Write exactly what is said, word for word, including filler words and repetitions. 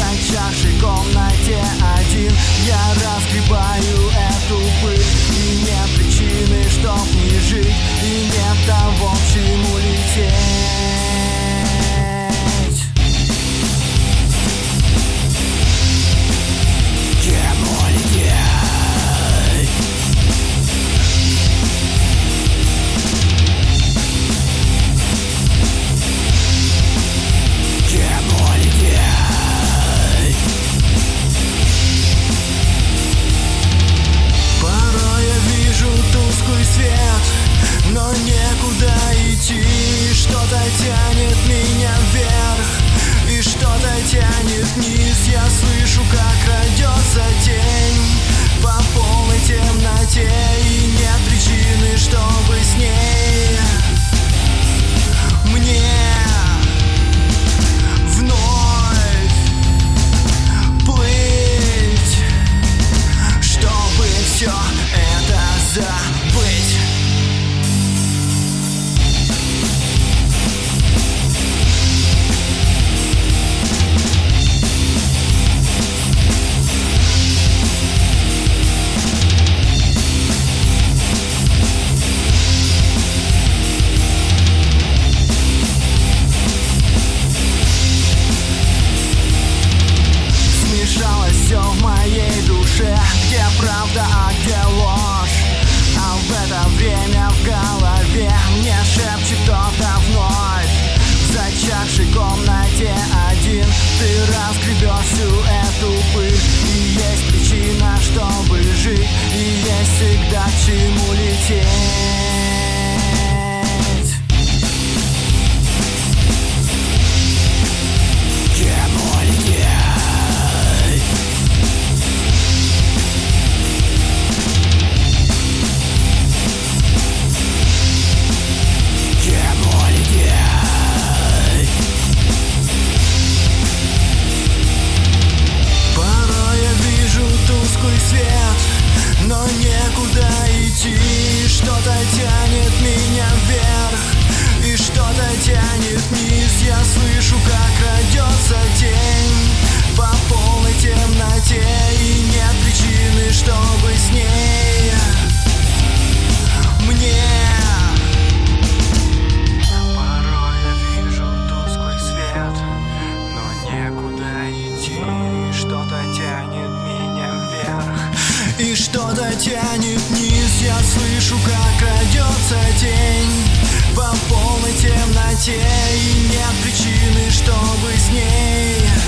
зачахшей комнате один я разгребаю эту пыль. И нет причины, чтоб не жить, и нет того, к чему лететь. Кему лететь? Кему лететь? Порой я вижу тусклый свет, но некуда идти. Что-то тянет меня вверх, и что-то тянет вниз. Я слышу, как крадется тень по полной темноте, и нет причины, чтобы с ней мне вновь плыть, чтобы все это забыть. Все в моей душе, где правда, а где ложь. А в это время в голове мне шепчет кто-то вновь. В зачахшей комнате один ты разгребешь всю эту пыль. И есть причина, чтобы жить, и есть всегда к чему лететь. Кему лететь? Свет, но некуда идти. Что-то тянет меня вверх, и что-то тянет вниз. Я слышу, как крадется тень по полной темноте, и нет причины, чтобы с ней мне. Порой я вижу тусклый свет, но некуда идти. Что-то тянет меня вверх, и что-то тянет вниз. Я слышу, как крадется тень по полной темноте, и нет причины, чтобы с ней